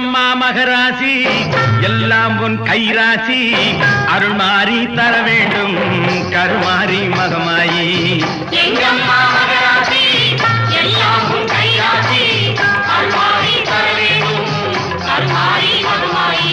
எங்கம்மா மகராசி எல்லாம் உன் கைராசி அருள் மாறி தர வேண்டும் கருமாறி மகமாயி எங்கம்மா மகராசி எல்லாம் உன் கைராசி அருள் மாறி தர வேண்டும் கருமாறி மகமாயி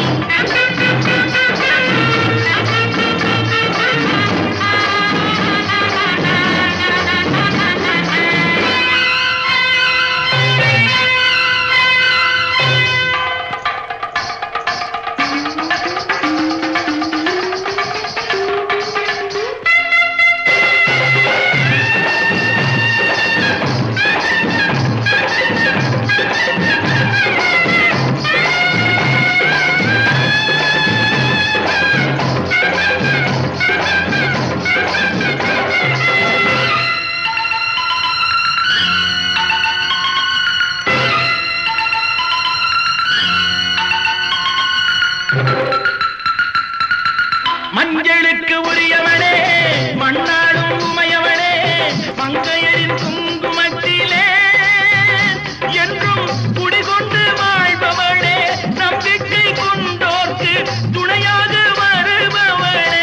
மஞ்சளுக்கு உரியவனே மண்ணாடும் உமையவனே மங்கையரின் குங்குமத்திலே என்றும் குடிகொண்டு வாழ்பவனே நம்பிக்கை கொண்டோர்க்கு துணையாக வருபவனே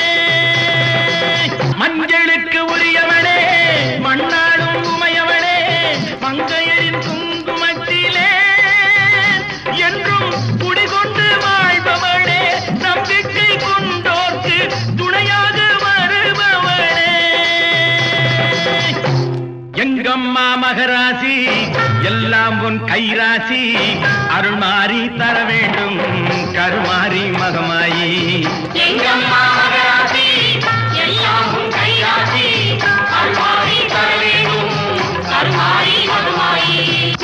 மஞ்சளுக்கு உரியவனே மண்ணாடும் உமையவனே மங்கையரின் குங்குமத்திலே என்றும் குடிகொண்டு வாழ்பவனே நம்பிக்கை கொண்டோர்க்கு துணையாக வருபவனே எங்கம்மா மகராசி எல்லாம் உன் கைராசி அருள் மாறி தர வேண்டும் கருமாறி மகமாயி எங்கம்மா மகராசி எல்லாம் உன் கைராசி அருள் மாறி தர வேண்டும் கருமாறி மகமாயி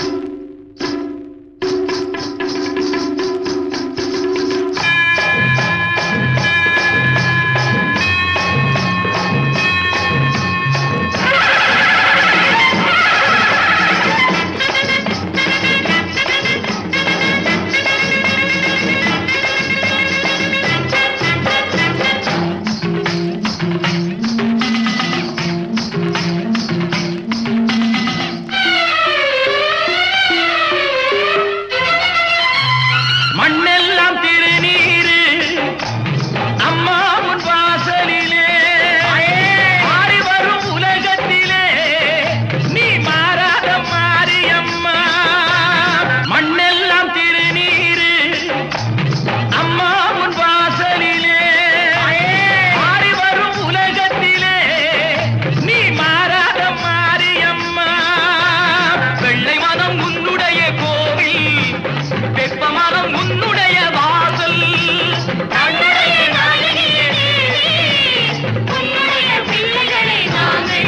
மண்ணெல்லாம் திருநீரு அம்மா உன் வாசலிலே மாறி வரும் உலகத்திலே நீ மாறாத மாரியம்மா மண்ணெல்லாம் திருநீரு அம்மா உன் வாசலிலே மாறி வரும் உலகத்திலே நீ மாறாத மாரியம்மா வெள்ளை மனம் உன்னுடைய கோவில் வெப்ப மனம் உன்னுடைய வாசல் தன்னுடைய நாயகியே உன்னுடைய பிள்ளைகளை நாங்கள்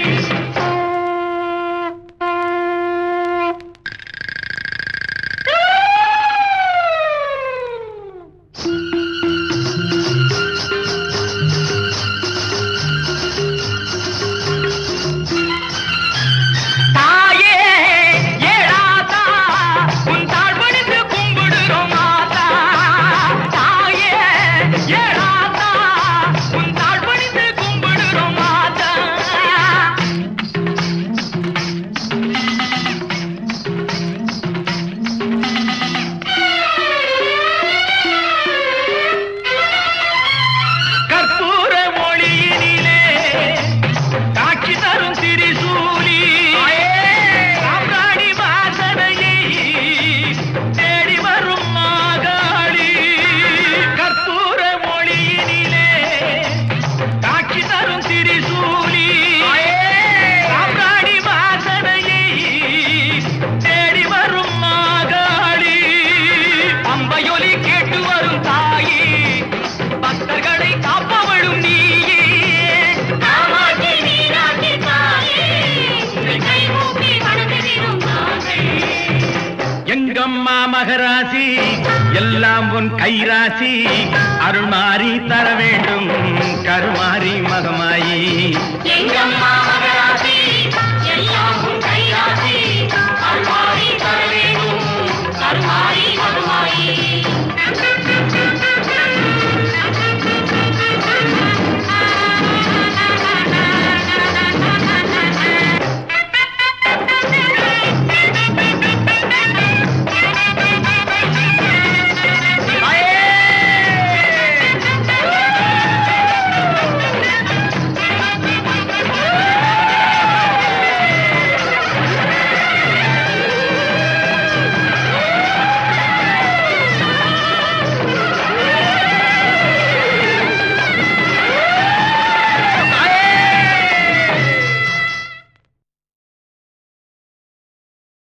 தாயே ஏழாதா உன் தாழ் பணிந்து கும்பிடுறோம் மாதா தாயே ஏழாதா உன் தாழ் பணிந்து கும்பிடுறோம் மாதா கற்பூர மொழியினிலே காட்சி தரும் திரிசூலி சாம்ராணி வாசனையை தேடி வரும் மாகாளி கற்பூர மொழியினிலே காட்சி தரும் திரிசூலி சாம்ராணி வாசனையை தேடி வரும் மாகாளி அம்பையொலி கேட்டு வரும் தாயே பக்தர்களை காப்பவளும் நீயே காமாட்சி மீனாட்சி தாயே உன்னை கைகூப்பி வணங்குகிறோம் நாங்கள் எங்கம்மா மகராசி எல்லாம் உன் கைராசி அருள் மாறி தர வேண்டும் கருமாறி மகமாயி எங்கம்மா